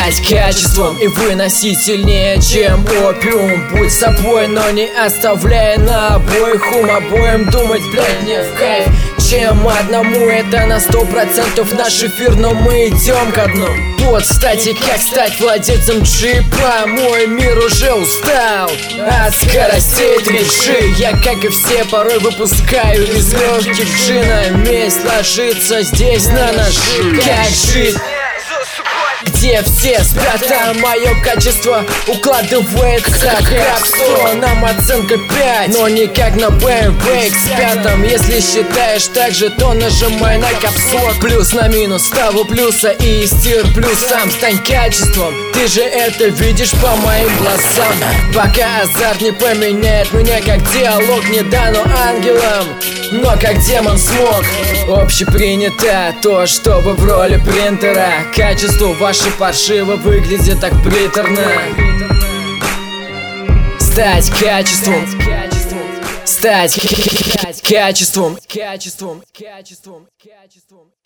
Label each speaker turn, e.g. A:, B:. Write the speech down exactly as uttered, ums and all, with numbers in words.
A: Стать качеством и выносить сильнее, чем опиум. Будь собой, но не оставляя на обоих ум. Обоим думать, блядь, не в кайф, чем одному. Это на сто процентов наш эфир, но мы идем ко дну. Вот, кстати, как стать владельцем джипа. Мой мир уже устал от скоростей три джи. Я, как и все, порой выпускаю из легких джина. Месть ложится здесь на ножи. Как жить? Где все спят, а мое качество укладывается как сто. Нам оценка пять, но не как на бэ эм вэ икс пять. Если считаешь так же, то нажимай на капслок. Плюс на минус, ставлю плюса и стир плюсом. Стань качеством, ты же это видишь по моим глазам. Пока азарт не поменяет меня, как диалог не дано ангелам, но как демон смог. Общепринято то, чтобы в роли принтера. Качество ваше паршиво выглядит так приторно. Стать качеством, стать качеством, качеством, качеством, качеством.